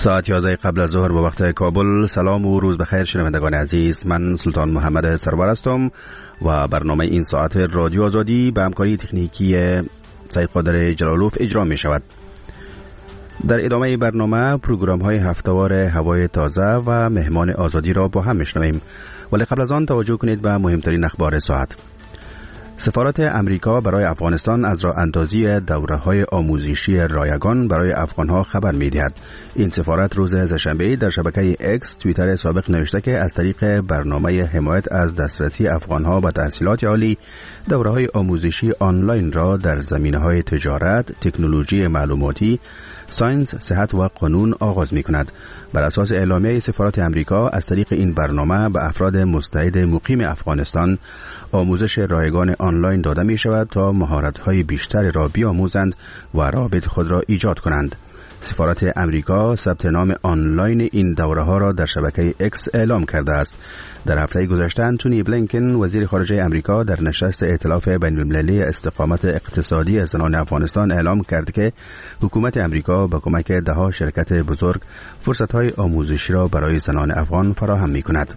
ساعت 11 قبل از ظهر به وقت کابل. سلام و روز بخیر شنوندگان عزیز، من سلطان محمد سرور هستم و برنامه این ساعت رادیو آزادی به همکاری تکنیکی سید قادر جلالوف اجرا می شود. در ادامه برنامه پروگرام های هفته‌وار هوای تازه و مهمان آزادی را با هم میشنویم، ولی قبل از آن توجه کنید به مهمترین اخبار ساعت. سفارت امریکا برای افغانستان از راه اندازی دوره‌های آموزشی رایگان برای افغان‌ها خبر می‌دهد. این سفارت روز سه‌شنبه در شبکه اکس توییتر سابق نوشته که از طریق برنامه حمایت از دسترسی افغان‌ها به تحصیلات عالی، دوره‌های آموزشی آنلاین را در زمینه‌های تجارت، تکنولوژی معلوماتی، ساینس، صحت و قانون آغاز می‌کند. بر اساس اعلامیه سفارت امریکا، از طریق این برنامه به افراد مستعد مقیم افغانستان آموزش رایگان آنلاین داده می شود تا مهارت‌های بیشتری را بیاموزند و رابط خود را ایجاد کنند. سفارت امریکا ثبت نام آنلاین این دوره‌ها را در شبکه اکس اعلام کرده است. در هفته گذشته انتونی بلینکن وزیر خارجه امریکا در نشست ائتلاف بین‌المللی استقامت اقتصادی زنان افغانستان اعلام کرد که حکومت امریکا با کمک ده‌ها شرکت بزرگ فرصت‌های آموزشی را برای زنان افغان فراهم می‌کند.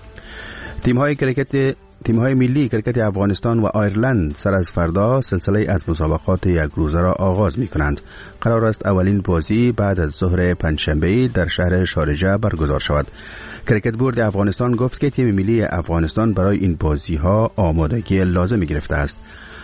تیم‌های ملی کرکت افغانستان و آیرلند سر از فردا سلسله از مسابقات یک روزه را آغاز می‌کنند. قرار است اولین بازی بعد از ظهر پنجشنبه در شهر شارجه برگزار شود. کرکت بورد افغانستان گفت که تیم ملی افغانستان برای این بازی‌ها آمادگی لازم گرفته است.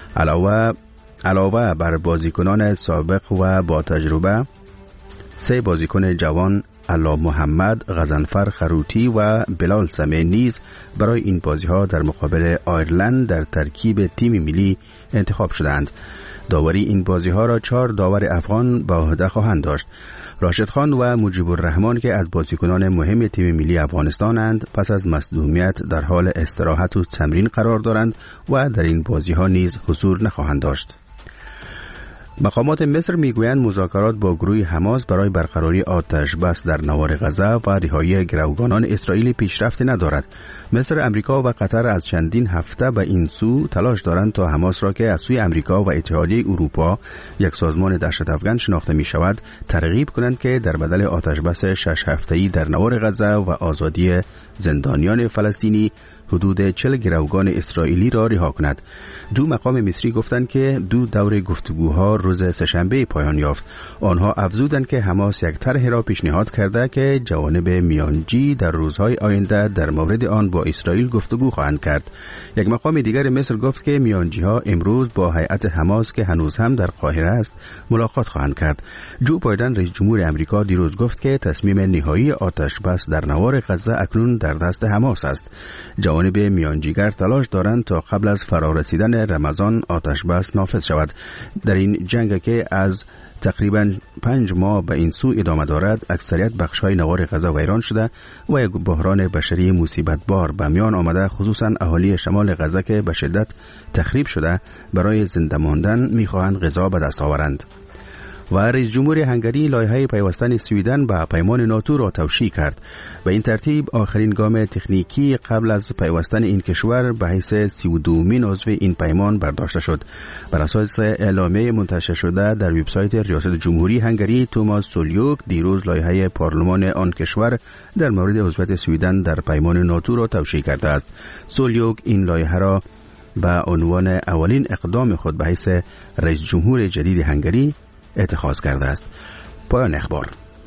علاوه بر بازیکنان سابق و با تجربه، 3 بازیکن جوان علا محمد، غضنفر خروتی و بلال سمه نیز برای این بازی‌ها در مقابل آیرلند در ترکیب تیم ملی انتخاب شدند. داوری این بازی‌ها را 4 داور افغان به عهده خواهند داشت. راشد خان و مجیب الرحمن که از بازیکنان مهم تیم ملی افغانستانند، پس از مصدومیت در حال استراحت و تمرین قرار دارند و در این بازی‌ها نیز حضور نخواهند داشت. مقامات مصر میگویند مذاکرات با گروه حماس برای برقراری آتش بس در نوار غزه و رهایی گروگانان اسرائیلی پیشرفت ندارد. مصر، امریکا و قطر از چندین هفته به این سو تلاش دارند تا حماس را که از سوی امریکا و اتحادیه اروپا یک سازمان دهشت افکن شناخته می شود ترغیب کنند که در بدل آتش بس 6 هفته‌ای در نوار غزه و آزادی زندانیان فلسطینی حدود 40 گروگان اسرائیلی را رها کند. 2 مقام مصری گفتند که 2 دور گفتگوها روز سه‌شنبه پایان یافت. آنها افزودند که حماس یک طرح را پیشنهاد کرده که جوانب میانجی در روزهای آینده در مورد آن با اسرائیل گفتگو خواهند کرد. یک مقام دیگر مصر گفت که میانجی‌ها امروز با هیئت حماس که هنوز هم در قاهره است ملاقات خواهند کرد. جو بایدن رئیس جمهور آمریکا دیروز گفت که تصمیم نهایی آتش بس در نوار غزه اکنون در دست حماس است. جوانب میانجیگر تلاش دارند تا قبل از فرارسیدن رمضان آتش بس نافذ شود. در این جنگ که از تقریباً 5 ماه به این سو ادامه دارد، اکثریت بخش‌های نوار غزه ویران شده و یک بحران بشری مصیبت بار به میان آمده، خصوصاً اهالی شمال غزه که به شدت تخریب شده برای زنده ماندن می‌خواهند غذا به دست آورند. و رئیس جمهور هنگری لایحه پیوستن سویدن به پیمان ناتو را توشیح کرد. به این ترتیب آخرین گام تکنیکی قبل از پیوستن این کشور به حیث 32مین عضو این پیمان برداشته شد. بر اساس اعلامیه منتشر شده در وبسایت ریاست جمهوری هنگری، توماس سولیوک دیروز لایحه پارلمان آن کشور در مورد عضویت سویدن در پیمان ناتو را توشیح کرده است. سولیوک این لایحه را به عنوان اولین اقدام خود به حیث رئیس جمهور جدید هنگری اتخاذ کرده است. پایان اخبار.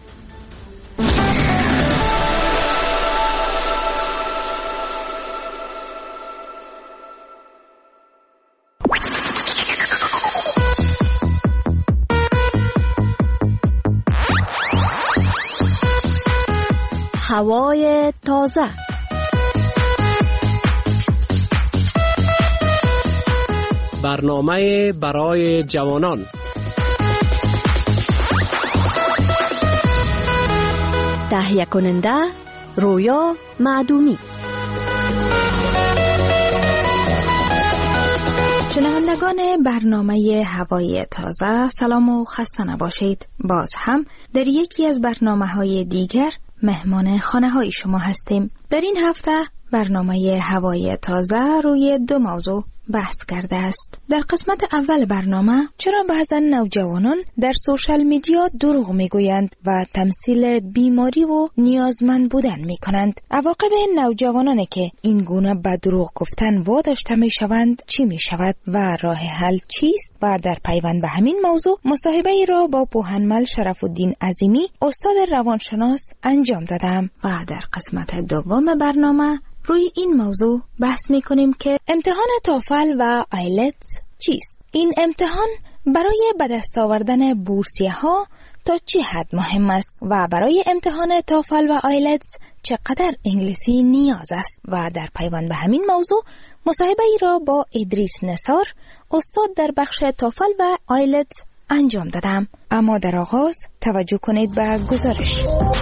هوای تازه. برنامه برای جوانان. تهیه کننده رویا معدومی. شنوندگان برنامه هوای تازه، سلام و خسته نباشید. باز هم در یکی از برنامه‌های دیگر مهمان خانه‌های شما هستیم. در این هفته برنامه هوای تازه روی 2 موضوع بحث کرده است. در قسمت اول برنامه چرا بعضا نوجوانان در سوشال میدیا دروغ میگویند و تمثیل بیماری و نیازمند بودن میکنند. عواقب نوجوانانی که این گونه به دروغ گفتن واداشته میشوند چی میشود و راه حل چیست؟ و در پیوند به همین موضوع مصاحبه ای را با پوهنمل شرف الدین عظیمی استاد روانشناس انجام دادم و در قسمت دوم برنامه روی این موضوع بحث میکنیم که امتحان توفل و آیلتس چیست؟ این امتحان برای به دست آوردن بورسیه ها تا چه حد مهم است و برای امتحان توفل و آیلتس چقدر انگلیسی نیاز است؟ و در پیوند به همین موضوع مصاحبه ای را با ادریس نثار استاد در بخش توفل و آیلتس انجام دادم. اما در آغاز توجه کنید به گزارش.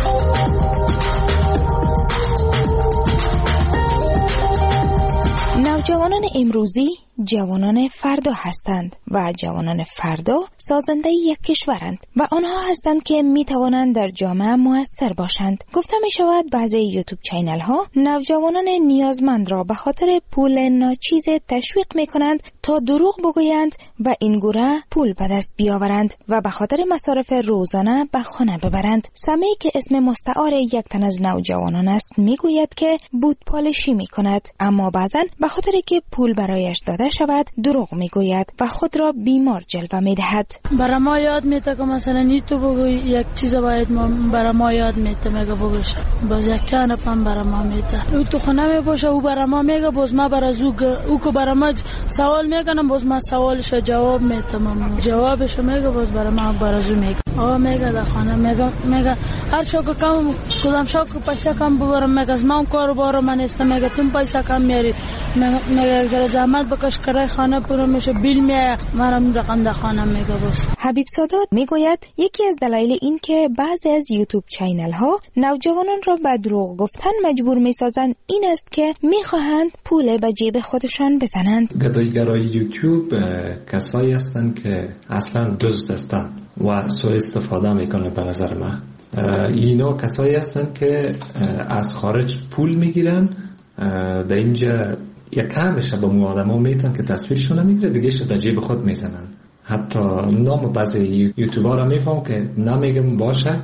نوجوانان امروزی جوانان فردا هستند و جوانان فردا سازنده یک کشورند و آنها هستند که می توانند در جامعه مؤثر باشند. گفته می شود بعضی یوتیوب چینل ها نوجوانان نیازمند را به خاطر پول ناچیز تشویق می کنند تا دروغ بگویند و این گونه پول به دست بیاورند و به خاطر مصارف روزانه به خانه ببرند. سمی که اسم مستعار یک تن از نوجوانان است می گوید که بود پالشی می کند، اما بعضا به خاطر که پول برایش داده شود دروغ میگوید و خود را بیمار جلوه میدهد. برای ما یاد میده که مثلا این تو بگوی یک چیز باید برای ما یاد میده میگه بگوش باز یک چند پم برای ما میده او تو خونه میباشه او برای ما میگه باز ما برای او که برای ما سوال میکنم باز ما سوالش جواب میدم جوابش میگه باز برای ما برای میگه آقا میگه در خانه میگه هر شوک کم کدام شوک پیسه کم ببرم میگه از من کارو بارم من است میگه تم پیسه کم میاری میگه زر زحمت بکش کرای خانه پورا میشه بیل میاد منم در خانه میگه باز. حبیب سادات میگوید یکی از دلایل این که بعضی از یوتیوب چینل ها نوجوانان را به دروغ گفتن مجبور میسازند این است که میخواهند پول به جیب خودشان بزنند. گداییگرای یوتیوب کسایی هستند که اصلا دزد هستند و سوء استفاده میکنه. به نظر من اینا کسایی هستند که از خارج پول میگیرن در اینجا یک کمش به مو آدم ها میتن که تصویرشون نمیگیره دیگه شد در جیب خود میزنن. حتی نام بعضی یوتیوبر ها میفهم که نمیگم باشه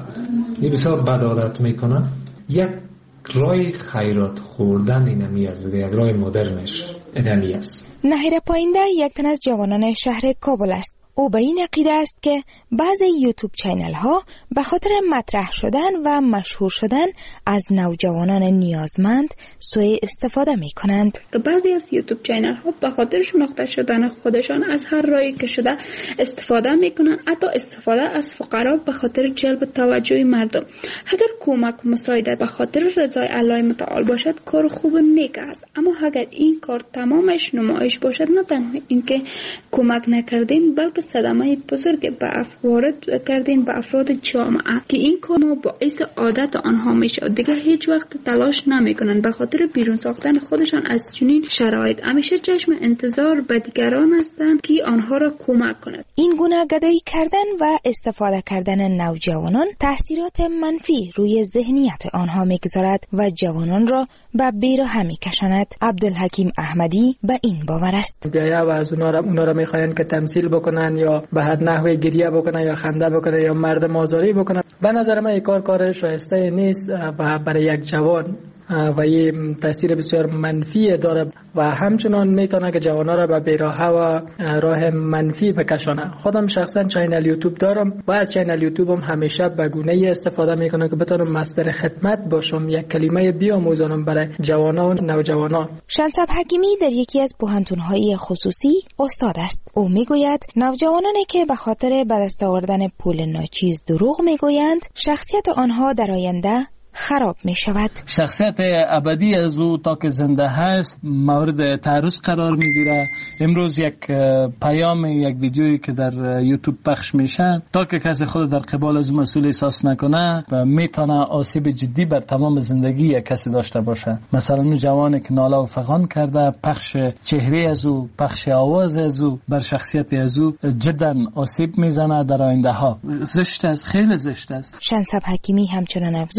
این بسیار بد عادت میکنن. یک رای خیرات خوردن اینمی است دیگه، یک رای مدرنش اینمی است. نهیر پاینده یک تن از جوانان شهر کابل است. او به این عقیده است که بعضی یوتیوب چینل ها به خاطر مطرح شدن و مشهور شدن از نوجوانان نیازمند سوء استفاده می کنند. بعضی از یوتیوب چینل ها به خاطر شناخته شدن خودشان از هر راهی که شده استفاده می کنند، حتی استفاده از فقرا به خاطر جلب توجه مردم. اگر کمک و مساعدت به خاطر رضای الله متعال باشد کار خوب و نیک است، اما اگر این کار تمامش نمایش باشد نه تنها اینکه کمک نکردیم بلکه صدمه بزرگ وارد کردین به افراد جامعه که این کار باعث عادت آنها میشه. دیگه هیچ وقت تلاش نمیکنن به خاطر بیرون ساختن خودشان از چنین شرایط. همیشه چشم انتظار به دیگران هستند که آنها را کمک کنند. این گونه گدایی کردن و استفاده کردن نوجوانان تاثیرات منفی روی ذهنیت آنها میگذارد و جوانان را به بیراهه میکشاند. عبدالحکیم احمدی به این باور است. بیایا و از اونا را میخواین که تمثیل بکنن یا به هر نحوی گریه بکنن یا خنده بکنن یا مردم آزاری بکنن. به نظر من این کار شایسته نیست و برای یک جوان و این تاثیر بسیار منفی داره و همچنان میتونه که جوانا را به بیراهه و راه منفی بکشانه. خودم شخصا چینل یوتیوب دارم و از چینل یوتیوبم همیشه به گونه‌ای استفاده میکنم که بتونم مصدر خدمت باشم، یک کلمه بیاموزانم برای جوانا و نوجوانان. شنصب حکیمی در یکی از پوهنتون‌های خصوصی استاد است. او میگوید نوجوانانی که به خاطر به دست آوردن پول ناچیز دروغ میگویند شخصیت آنها در آینده خراب می شود. شخصیت ابدی از او تا که زنده هست مورد تعرض قرار می گیره. امروز یک پیام، یک ویدیویی که در یوتیوب پخش میشه تا که کسی خود در قبال از مسئول احساس نکنه و میتونه آسیب جدی بر تمام زندگی یک کسی داشته باشه. مثلا اون جوانی که ناله و فغان کرده، پخش چهره از او، پخش آواز از او بر شخصیت از او جدا آسیب میزنه در آینده ها. زشت است، خیلی زشت است. شنصب حکیمی همچنان افزود در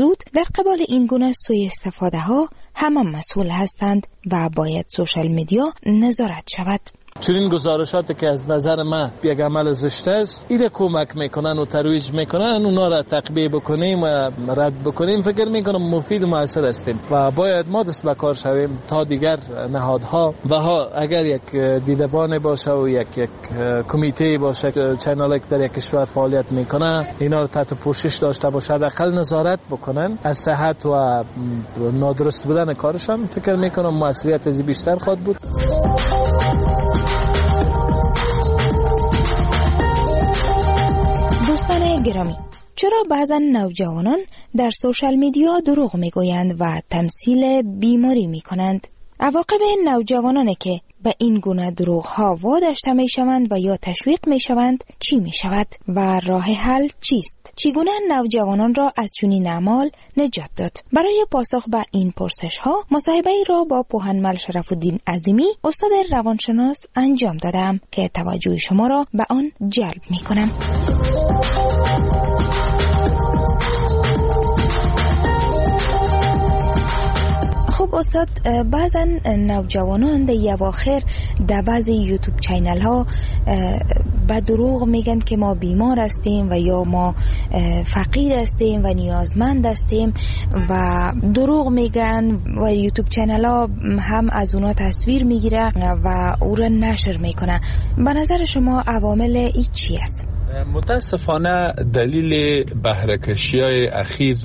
در قبال این گونه سوء استفاده ها همه مسئول هستند و باید سوشال میدیا نظارت شود. چنین گزارشاتی که از نظر من یک عمل زشت است، ایره کمک میکنن و ترویج میکنن، اونا را تقبیه بکنیم و رد بکنیم، فکر میکنم مفید و مؤثر هستیم و باید ما دست به کار شویم تا دیگر نهادها و اگر یک دیدبان باشه و یک کمیته باشه، چنالی که در یک کشور فعالیت میکنه، اینا رو تحت پوشش داشته باشه، حداقل نظارت بکنن از صحت و نادرست بودن کارشان، فکر میکنم موثریت از بیشتر خواهد بود. دوستان گرامی، چرا بعضا نوجوانان در سوشال میدیا دروغ میگویند و تمثیل بیماری میکنند؟ عواقب نوجوانانی که به این گونه دروغ ها واداشته می شوند و یا تشویق می شوند چی می شود و راه حل چیست؟ چگونه نوجوانان را از چنین اعمال نجات داد؟ برای پاسخ به این پرسش ها مصاحبه را با پوهنمل شرف‌الدین عظیمی، استاد روانشناس انجام دادم که توجه شما را به آن جلب می کنم. خب استاد، بعضا نوجوانان در اواخر در بعضی یوتیوب چینل ها به دروغ میگن که ما بیمار هستیم و یا ما فقیر هستیم و نیازمند هستیم و دروغ میگن و یوتیوب چینل ها هم از اونا تصویر میگیره و او را نشر میکنه. به نظر شما عوامل این چی است؟ متاسفانه دلیل بهره‌کشی‌های اخیر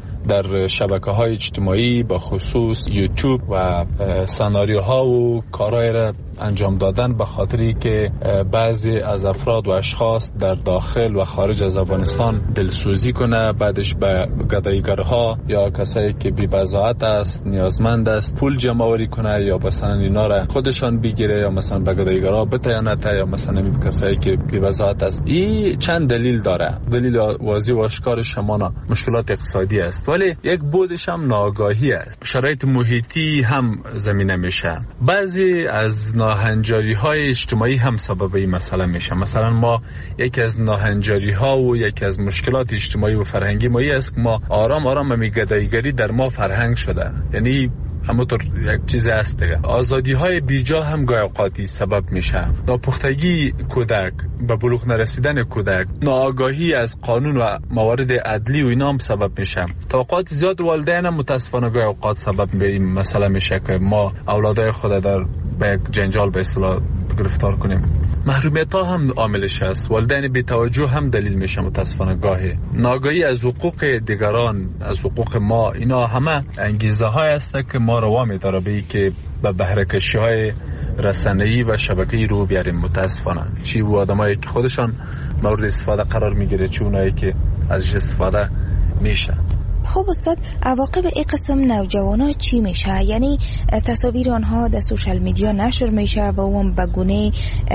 در شبکه‌های اجتماعی با خصوص یوتیوب و سناریوها و کارهای را انجام دادن به خاطری که بعضی از افراد و اشخاص در داخل و خارج از افغانستان دلسوزی کنه، بعدش به گداییگرها یا کسایی که بی‌بضاعت است، نیازمند است، پول جمع آوری کنه یا مثلا اینا را خودشان بگیره یا مثلا به گداییگرها بتیانه یا مثلا کسایی که بی‌بضاعت است. این چند دلیل داره. دلیل واضح و آشکارش همان مشکلات اقتصادی است، ولی یک بودش هم ناآگاهی است. شرایط محیطی هم زمینه میشه. بعضی از ناهنجاری‌های اجتماعی هم سبب این مسئله میشه. مثلا ما یکی از ناهنجاری‌ها و یکی از مشکلات اجتماعی و فرهنگی ما است که ما آرام آرام گداییگری در ما فرهنگ شده. یعنی همونطور یک چیز هست دیگه. آزادی‌های بیجا هم گاهی اوقاتی سبب میشه. ناپختگی کودک، به بلوغ نرسیدن کودک، ناآگاهی از قانون و موارد عدلی و اینا هم سبب میشه. توقعات زیاد والدین هم متاسفانه گاهی اوقات سبب به این مسئله میشه که ما اولادای خود در به یک جنجال به اصطلاح گرفتار کنیم. محرومیت ها هم عاملش است. والدین بی توجه هم دلیل میشه متاسفانه گاهی. ناآگاهی از حقوق دیگران، از حقوق ما، اینا همه انگیزه های است که ما رو وامی داره به که به بهره‌کشی های رسانه‌ای و شبکه‌ای رو بیاریم. متاسفانه چی و آدمایی که خودشان مورد استفاده قرار میگیره، چی اونایی که ازش استفاده میشه. خب استاد، عواقب این قسم نوجوانا چی میشه؟ یعنی تصاویر آنها در سوشال میدیا نشر میشه و اون به گونه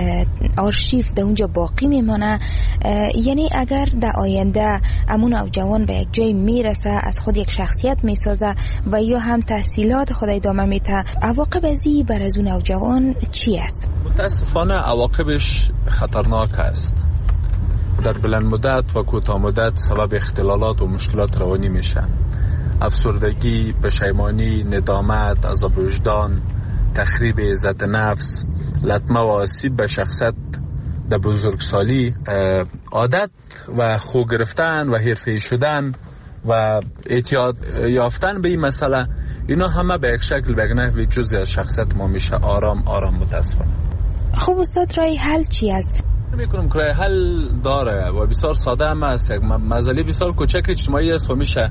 آرشیو در اونجا باقی میمانه. یعنی اگر در آینده امون نوجوان به یک جای میرسه، از خود یک شخصیت میسازه و یا هم تحصیلات خود ادامه میده، عواقب ازی بر از اون نوجوان چی است؟ متاسفانه عواقبش خطرناک است. در بلند مدت و کوتاه مدت سبب اختلالات و مشکلات روانی میشه. افسردگی، پشیمانی، ندامت، عذاب وجدان، تخریب عزت نفس، لطمه و آسیب به شخصیت در بزرگسالی، عادت و خو گرفتن و حرفه‌ای شدن و اعتیاد یافتن به این مسئله، اینا همه به یک شکل به یک نحوی جزئی از شخصیت ما میشه. آرام آرام متاسفانه. خب استاد، رای حل چی است؟ میکنم که رای حل داره و بسیار ساده هم است. یک مسئله بسیار کوچک اجتماعی است و میشه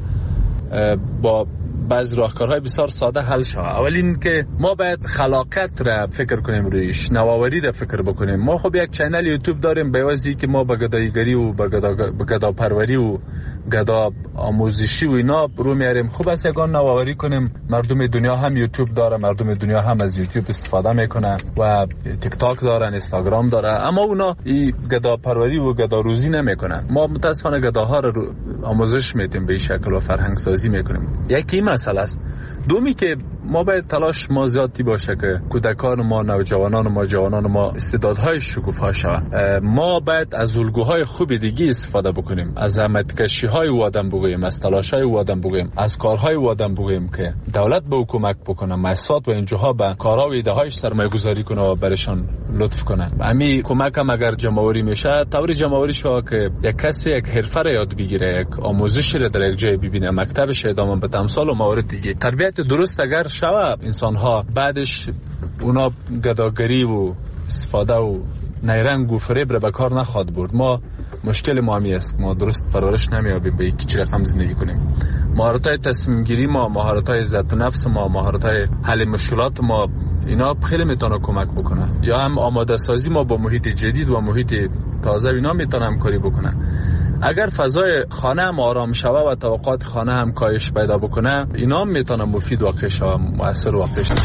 با بعضی راهکارهای بسیار ساده حل شود. اول این که ما باید خلاقیت را فکر کنیم، رویش نوآوری را فکر بکنیم. ما خب یک چینل یوتیوب داریم به واسطه که ما به گداییگری و به گدا پروری و گدا آموزشی و اینا رو میاریم. خوب است یگان نوآوری کنیم. مردم دنیا هم یوتیوب داره، مردم دنیا هم از یوتیوب استفاده میکنه و تیک تاک دارن، اینستاگرام داره، اما اونا این گدا پروری و گدا روزی نمیکنن. ما متاسفانه گداها رو آموزش میدیم، به این شکل و فرهنگ سازی میکنیم. یکی مسئله است. دومی که ما باید تلاش ما زیادی باشه که کودکان ما، نوجوانان ما، جوانان ما استعدادهای شکوفا شوند. ما باید از الگوهای خوب دیگه استفاده بکنیم، از زحمتکشی‌های او آدم بگوییم، از تلاش‌های او آدم بگوییم، از کارهای او آدم بگوییم که دولت به او کمک بکنه، مؤسسات و انجاها به کارها و ایده‌هایش سرمایه‌گذاری کنه و برشان لطف کنه. همین کمک هم اگر جمع‌آوری میشه، طور جمع‌آوری شو که یک کسی یک حرفه را یاد بگیره، یک آموزش را در یک جای ببینه، مکتبش ادامه بده، امثال و موارد دیگه. تربیت درست اگر شوه، انسان‌ها بعدش اونا گداگری و استفاده و نیرنگ و فریب را به کار نخواد برد. ما مشکل ما همی است، ما درست پرورش نمیابیم به یکی رقم زندگی کنیم. مهارت‌های تصمیم گیری ما، مهارت‌های عزت نفس ما، مهارت‌های حل مشکلات ما، اینا خیلی میتونه کمک بکنه. یا هم آماده سازی ما با محیط جدید و محیط تازه، اینا میتونه همکاری بکنه. اگر فضای خانه هم آرام شوه و توقعات خانه هم کاهش پیدا بکنه، اینا هم میتونه مفید واقع شوه، مؤثر واقع شوه.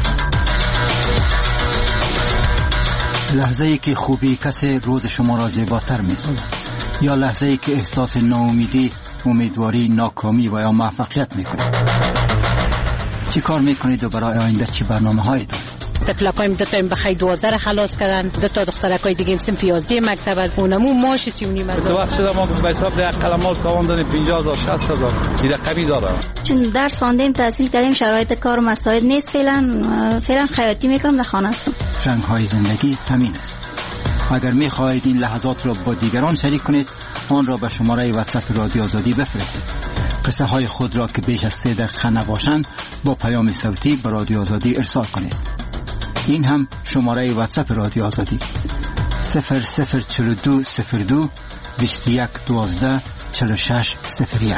لحظه‌ای که خوبی کسی روز شما را زیباتر می‌سازد، یا لحظه‌ای که احساس ناامیدی، امیدواری، ناکامی و یا موفقیت می‌کنید. چی کار می‌کنید و برای آینده چی برنامه‌هایی دارید؟ تکلاکایم دو تا بخای 2000 خلاص کردن، دو تا دخترکای دیگه سن پیازی مکتب از اونمو ماش 39 هزار. تو وقت شده ما به حساب یک قلمال تواندن 50000 60000 این رقمی داره. چون درس خواندیم، تحصیل کردیم، شرایط کار و مساعد نیست، فعلا خیاطی میکنم، در خانه هستم. رنگ‌های زندگی همین است. اگر می‌خواهید این لحظات را با دیگران شریک کنید، آن را به شماره واتساپ رادیو آزادی بفرستید. قصه های خود را که بیش از 3 دقیقه نباشند با پیام صوتی به رادیو آزادی ارسال کنید. این هم شماره واتساپ رادیو آزادی 004202 2112 4601.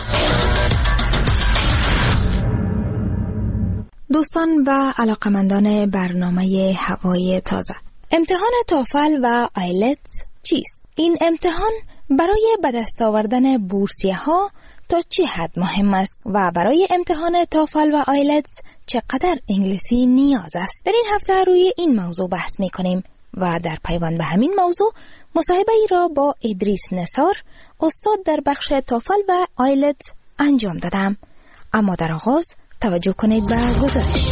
دوستان و علاقمندان برنامه هوای تازه، امتحان توفل و آیلتس چیست؟ این امتحان برای به دست آوردن بورسیه ها تا چه حد مهم است و برای امتحان توفل و آیلتس چقدر انگلیسی نیاز است؟ در این هفته روی این موضوع بحث می کنیم و در پیوند به همین موضوع مصاحبه ای را با ادریس نثار، استاد در بخش توفل و آیلتس انجام دادم. اما در آغاز توجه کنید به گزارش.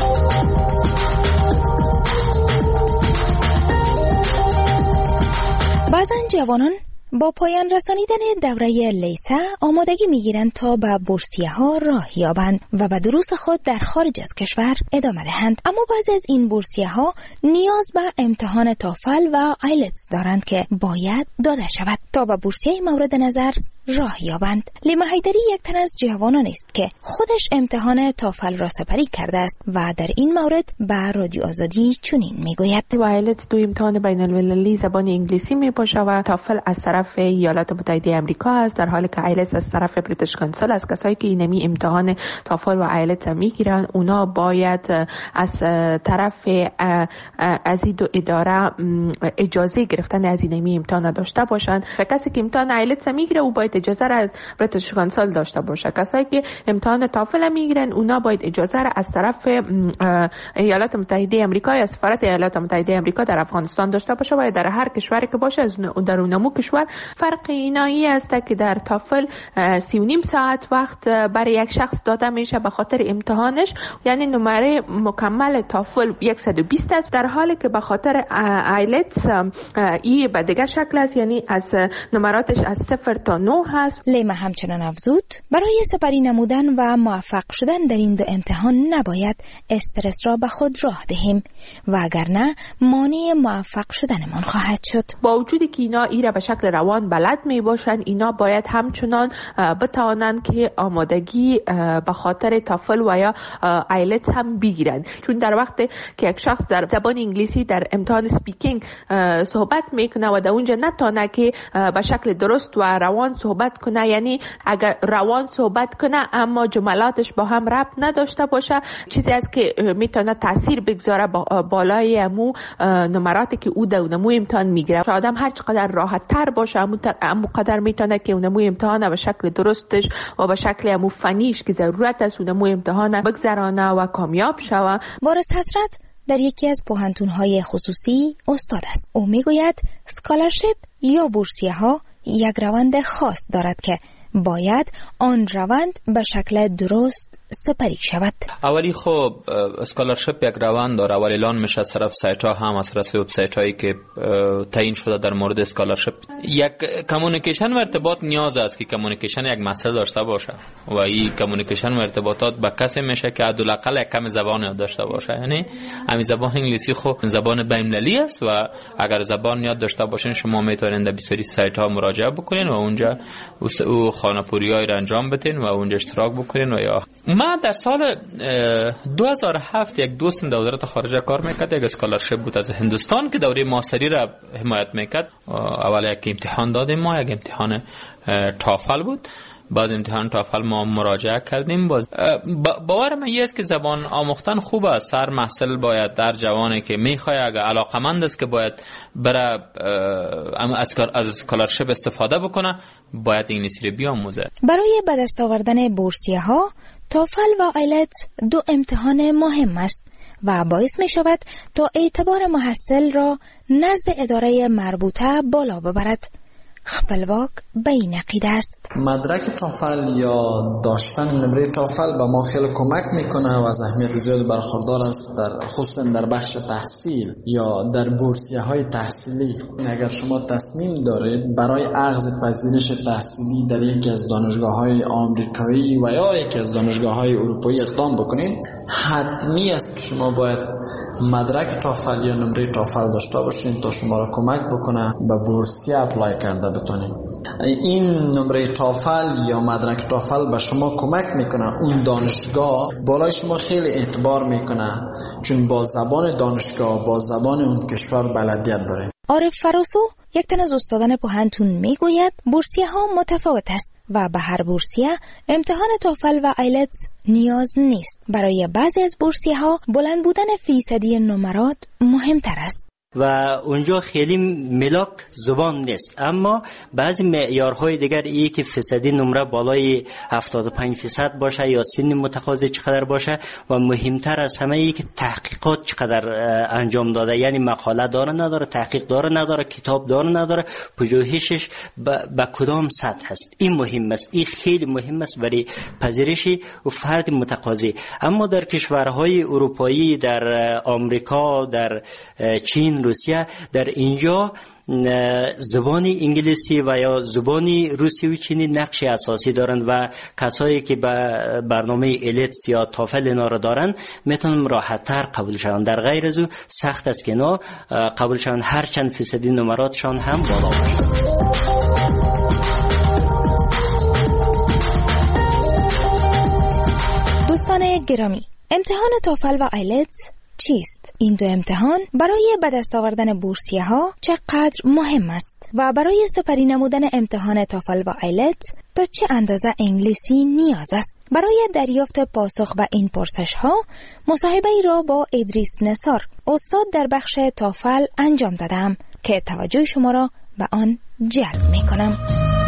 بعضن جوانان با پایان رسانیدن دوره لیسه آمادگی میگیرند تا به بورسیه ها راه یابند و به دروس خود در خارج از کشور ادامه دهند. اما بعضی از این بورسیه ها نیاز به امتحان توفل و آیلتس دارند که باید داده شود تا به بورسیه مورد نظر راه یابند. لیما حیدری یک تن از جوانان است که خودش امتحان توفل را سپری کرده است و در این مورد به رادیو آزادی چنین میگوید: آیلتس دو امتحان بین المللی زبان انگلیسی میباشه و توفل از طرف ایالات متحده آمریکا است، در حالی که آیلتس از طرف بریتیش کانسل است. کسایی که اینمی امتحان توفل و آیلتس میگیرن اونا باید از طرف از این دو اداره اجازه گرفتن از اینمی امتحان داشته باشند و کسی که امتحان آیلتس میگیره او باید اجازه را از بریتیش کانسل داشته باشه. کسایی که امتحان توفل میگیرن اونا باید اجازه را از طرف ایالات متحده آمریکا یا سفارت ایالات متحده آمریکا در افغانستان داشته باشه و در هر کشوری که باشه در اونمو کشور. فرق اینایی است که در توفل 3.5 ساعت وقت برای یک شخص داده میشه به خاطر امتحانش، یعنی نمره مکمل توفل 120 است، در حالی که به خاطر آیلتس این به دیگه شکل است، یعنی از نمراتش از 0 تا 9 هست. لیما همچنان افزود برای سپری نمودن و موفق شدن در این دو امتحان نباید استرس را به خود راه دهیم و اگر نه مانع موفق شدنمان خواهد شد. با وجودی که اینا را به شکل روان بلد می باشند، اینا باید همچنان بتوانند که آمادگی به خاطر توفل و یا آیلتس هم بگیرند، چون در وقتی که یک شخص در زبان انگلیسی در امتحان سپیکینگ صحبت میکنه و در اونجا نتونه که به شکل درست و روان صحبت کنه، یعنی اگر روان صحبت کنه اما جملاتش با هم ربط نداشته باشه، چیزی است که میتونه تاثیر بگذاره بالای امو نمراتی که او در اونمو امتحان میگیره. آدم هر چقدر راحت تر باشه امو قدر میتونه که اونمو امتحان به شکل درستش و به شکل امو فنیش که ضرورت است اونمو امتحان بگذرانه و کامیاب شوه. وارث حسرت در یکی از پوهنتون‌های خصوصی استاد است. او میگوید اسکالرشیپ یا بورسیه ها یک روند خاص دارد که باید آن روند به شکل درست سپری شود. اولی خب اسکالرشپ یک روند داره. اولی اعلان میشه از طرف سایت ها هم از طرف وبسایت هایی که تعیین شده در مورد اسکالرشپ. یک کمیونیکیشن و ارتباط نیاز است که کمیونیکیشن یک مسئله داشته باشه و این کمیونیکیشن و ارتباطات با کسی میشه که حداقل یک کم زبان داشته باشه. یعنی همین زبان انگلیسی خب زبان بین‌المللی است و اگر زبان یاد داشته باشین شما میتونید در بسیاری سایت ها مراجعه بکنین و اونجا او خانه‌پوریایی را انجام بدین و اونجا اشتراک بکنین. و یا من در سال 2007 یک دوست در وزارت خارجه کار میکرد، یک اسکالرشپ بود از هندوستان که دوره ماستری را حمایت میکرد. اول یک امتحان دادیم ما، یک امتحان تافل بود. بعد امتحان تافل ما مراجعه کردیم. باور من این است که زبان آموختن خوب است. هر محصل باید در جوانی که میخواد اگر علاقمند است که باید برای از اسکالرشپ استفاده بکنه باید انگلیسی رو بیاموزه. برای به دست آوردن بورسیه ها تافل و آیلتس دو امتحان مهم است و باعث می شود تا اعتبار محصل را نزد اداره مربوطه بالا ببرد. خپلواک به این عقیده است. مدرک تافل یا داشتن نمره تافل به ما خیلی کمک میکنه و از اهمیت زیاد برخوردار است، خصوصا در بخش تحصیل یا در بورسیه های تحصیلی. اگر شما تصمیم دارید برای اخذ پذیرش تحصیلی در یکی از دانشگاه های آمریکایی و یا یکی از دانشگاه های اروپایی اقدام بکنید، حتمی است که شما باید مدرک تافل یا نمره تافل داشته باشید تا شما را کمک بکنه به بورسیه اپلای کرده بتونید. این نمره تافل یا مدرک تافل به شما کمک میکنه اون دانشگاه بالای شما خیلی اعتبار میکنه، چون با زبان دانشگاه با زبان اون کشور بلدیت داره. عارف فراسو یک تن از استادان پوهنتون میگوید بورسیه ها متفاوت است و به هر بورسیه امتحان تافل و آیلتس نیاز نیست. برای بعضی از بورسیه ها بلند بودن فیصدی نمرات مهمتر است و اونجا خیلی ملاک زبان نیست، اما بعضی معیارهای دیگر ای که فیصدی نمره بالای 75% باشه یا سن متقاضی چقدر باشه و مهمتر از همه ای که تحقیقات چقدر انجام داده، یعنی مقاله داره نداره، تحقیق داره نداره، کتاب داره نداره، پژوهشش به کدام سطح هست. این مهم است، این خیلی مهم است برای پذیرش و فرد متقاضی. اما در کشورهای اروپایی، در آمریکا، در چین، روسیه، در اینجا زبان انگلیسی و یا زبان روسی و چینی نقش اساسی دارند و کسایی که به برنامه ایلتس یا تافل اینا را دارند میتونن راحت تر قبول شوند. در غیر از او سخت است که اینا قبول شوند، هر چند فیصدی نمراتشان هم بالا باشه. دوستان گرامی، امتحان تافل و آیلتس چیست؟ این دو امتحان برای به دست آوردن بورسیه ها چقدر مهم است و برای سپری نمودن امتحان تافل و آیلتس تا چه اندازه انگلیسی نیاز است؟ برای دریافت پاسخ به این پرسش ها مصاحبه ای را با ادریس نثار، استاد در بخش تافل انجام دادم که توجه شما را به آن جلب می کنم.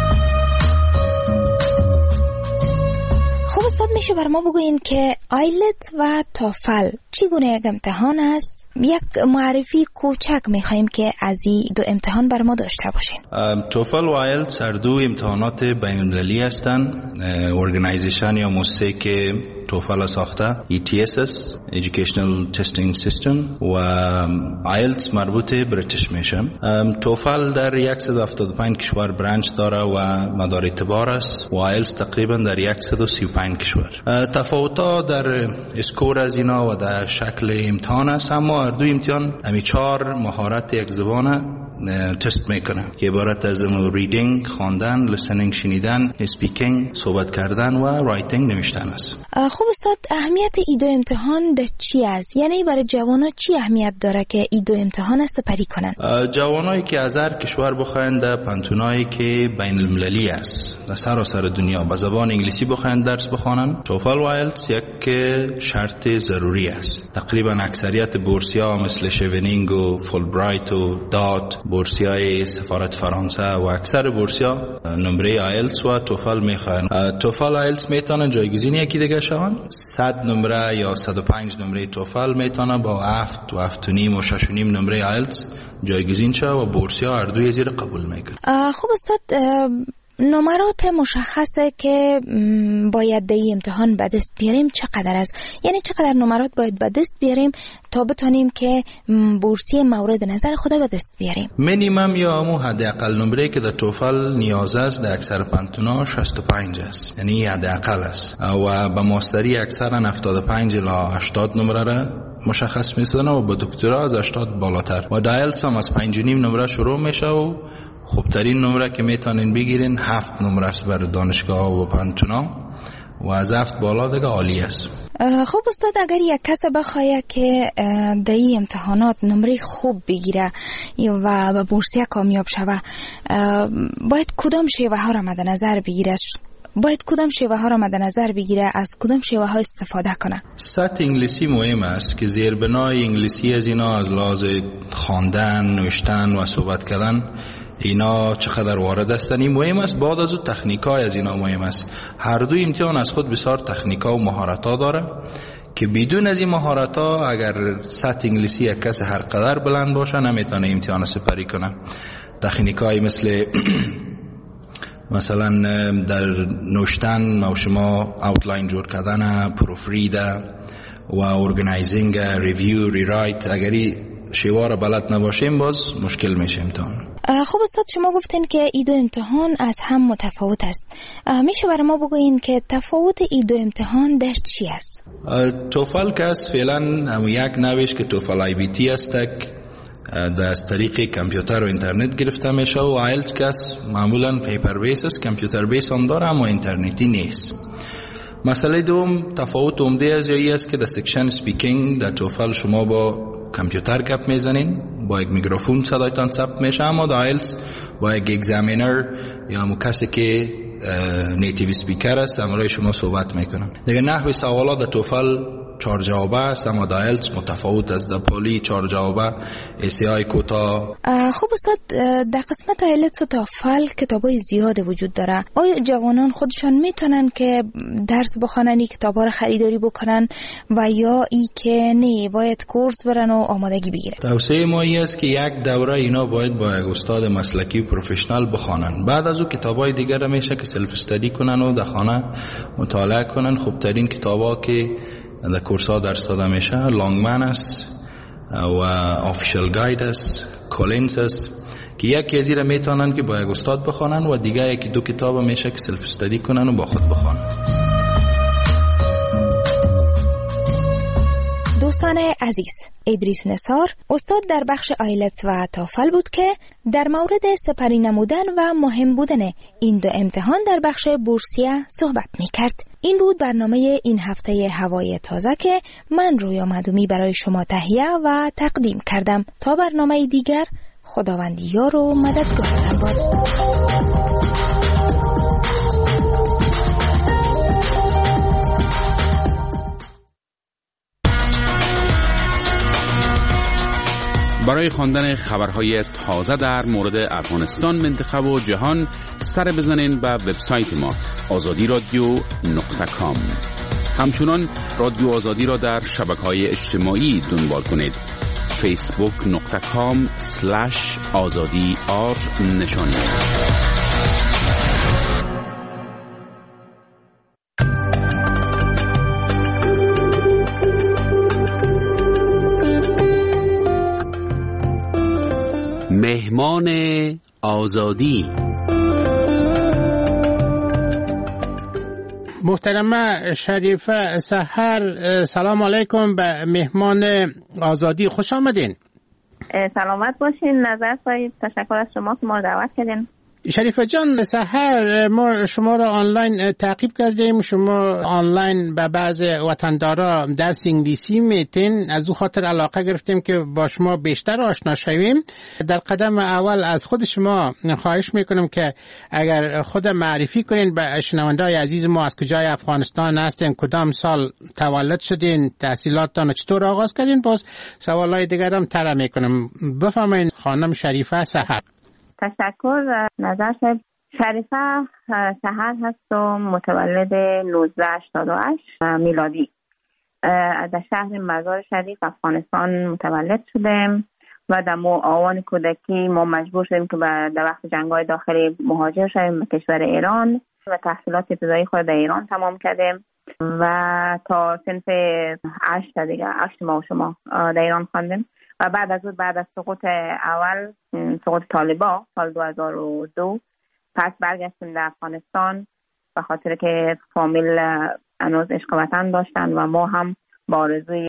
خب استاد، میشه بر ما بگوین که آیلتس و تافل چگونه یک امتحان است؟ یک معرفی کوچک میخوایم که از این دو امتحان بر ما داشته باشین. توفل و آیلتس هر دو امتحانات بین‌المللی هستند. ارگانایزیشن یا مؤسسه که توفل ساخته ETSS Educational Testing System و آیلتس مربوط بریتیش میشه. توفل در 175 کشور برانچ داره و مدار اعتبار است و آیلتس تقریبا در 135 کشور. تفاوت‌ها در اسکور از اینا و در شکل امتحان است، اما هر دو امتحان همی 4 مهارت یک زبان تست میکنه که عبارت از ریدینگ، خواندن، لیسنینگ شنیدن، اسپیکینگ صحبت کردن و رایتینگ نوشتن است. خب استاد، اهمیت این دو امتحان ده چی است؟ یعنی برای جوانا چی اهمیت داره که این دو امتحان سپری کنن؟ جوانایی که از هر کشور بخواین در پانتونایی که بین المللی است در سراسر دنیا به زبان انگلیسی بخواین درس بخوانن، توفل و آیلتس یک شرط ضروری است. تقریبا اکثریت بورسیا مثل شیونینگ و فولبرایت و دات، بورسیای سفارت فرانسه و اکثر بورسیا نمره آیلتس و توفل میخوان. توفل آیلتس میتونن جایگزین یکی دیگه شون. 100 نمره یا 105 نمره توفل میتونه با 7 و 7.5 و 6.5 نمره آیلتس جایگزین شه و بورسیا هر دوی زیر قبول میکنه. خب استاد، نمرات مشخصه که باید در این امتحان به دست بیاریم چقدر است؟ یعنی چقدر نمرات باید به دست بیاریم تا بتونیم که بورسیه مورد نظر خود به دست بیاریم؟ مینیمم یا همون حداقل نمره که در توفل نیاز است در اکثر پانتونا 65 است، یعنی حداقل است. و به ماستری اکثرا 75 الی 80 نمره را مشخص می‌سازن و با دکترا از 80 بالاتر. و دایلتس هم از 5.5 نمره شروع میشه و خوبترین نمره که میتونین بگیرین 7 نمره است برای دانشگاه و پانتونا و از 7 بالا دیگه عالی است. خب استاد، اگر یک کس بخواه که در این امتحانات نمره خوب بگیره و به بورسیه کامیاب شوه، باید کدام شیوه ها را مد نظر بگیره؟ از کدام شیوه ها استفاده کنه؟ سطح انگلیسی مهم است که زیربنای انگلیسی از اینا از لحاظ خواندن، نوشتن و صحبت کردن اینا چقدر وارد هستن این مهم است. بعد از اون تکنیکای از اینا مهم است. هر دو امتحان از خود بسیار تکنیکا و مهارت‌ها داره که بدون از این مهارت‌ها اگر سطح انگلیسی یک کس هر قدر بلند باشه نمیتونه امتحان سپری کنه. تکنیکای مثلا در نوشتن و شما اوتلاین جور کردن، پروفرید و ارگنایزینگ، ریویو، ریرایت، اگری شیوار بلد نباشیم باز مشکل میشه امتحان. خب استاد، شما گفتین که این دو امتحان از هم متفاوت است. میشه برای ما بگوین که تفاوت این دو امتحان در چی است؟ توفل که است فعلا هم یک نویش که توفل آی بی تی است از طریق کامپیوتر و اینترنت گرفته میشه و آیلتس که است معمولا پیپر بیس است، کامپیوتر بیس هم داره اما اینترنتی نیست. مسئله دوم تفاوت عمده از یایی است که در سکشن سپیکینگ در توفل شما با کامپیوتر گپ میزنین، با یک میکروفون صدایتان ثبت میشه، اما در آیلتس با یک اگزامینر یا همون کسی که نیتیو سپیکر است همراه شما صحبت میکنن. دیگه نحوی سوالات در توفل 4 جوابه است اما در آیلتس متفاوت است. در پولی 4 جوابه، ایسی کوتاه. خب استاد، در قسمت آیلتس و توفل کتابای زیاد وجود داره. آیا جوانان خودشان میتونن که درس بخونن، کتابا رو خریداری بکنن و یا ای که نه باید کورس برن و آمادگی بگیرن؟ توصیه ما این است که یک دوره اینا باید با یک استاد مسلکی و پروفشنال بخونن. بعد از اون کتابای دیگر میشه که سلف استادی کنن و در خانه مطالعه کنن. خوبترین کتابا که در کورس ها درس داده میشه لانگمن است و آفیشال گاید است، کولینز است که یکی از اینا میتونن که با یک استاد بخونن و دیگه یکی دو کتاب میشه که سلف استادی کنن و با خود بخونن. دوستان عزیز، ادریس نثار استاد در بخش آیلتس و توفل بود که در مورد سپری نمودن و مهم بودن این دو امتحان در بخش بورسیه صحبت می‌کرد. این بود برنامه این هفته هوای تازه که من رویا معدومی برای شما تهیه و تقدیم کردم. تا برنامه دیگر، خداوند یار و مددگارتان باد. برای خواندن خبرهای تازه در مورد افغانستان، منطقه و جهان سر بزنین به وبسایت ما azadi.com. همچنان رادیو آزادی را در شبکه‌های اجتماعی دنبال کنید. facebook.com/azadi_r نشانی است. مهمان آزادی. محترمه شریفه سحر، سلام علیکم. به مهمان آزادی خوش آمدین. سلامت باشین نظر صاحب، تشکر از شما که ما رو دعوت کردین. شریفه جان، سحر ما شما را آنلاین تعقیب کردیم. شما آنلاین به بعض وطندارا درس انگلیسی میتین، از او خاطر علاقه گرفتیم که با شما بیشتر آشنا شویم. در قدم اول از خود شما خواهش میکنم که اگر خود معرفی کنین به شنونده‌های عزیز ما، از کجای افغانستان هستین، کدام سال تولد شدین، تحصیلاتتان چطور آغاز کردین، باز سوالای دیگر هم طرح میکنم. بفرمایید خانم شریفه سحر. تشکر نظر صاحب. شریفه سحر هست و متولد 1988 میلادی. در شهر مزار شریف افغانستان متولد شدم و در آوان کودکی ما مجبور شدیم که در وقت جنگ‌های داخلی مهاجر شدیم به کشور ایران و تحصیلات ابتدایی خود در ایران تمام کردیم و تا صنف 8 دیگه 8 ماه شما در ایران خواندیم و بعد از سقوط اول سقوط طالبان سال 2002 پس برگشتیم در افغانستان به خاطر که فامیل هنوز عشق وطن داشتن و ما هم با آرزوی